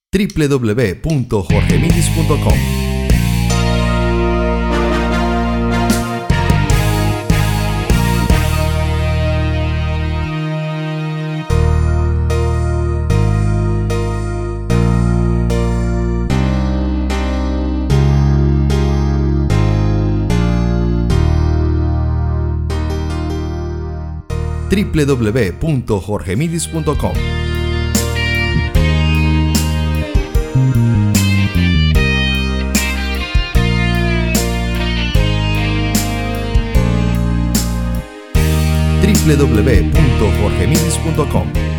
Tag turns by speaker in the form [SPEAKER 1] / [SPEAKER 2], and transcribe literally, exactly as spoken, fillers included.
[SPEAKER 1] w w w punto jorge midis punto com. w w w punto jorge midis punto com. w w w punto jorge midis punto com.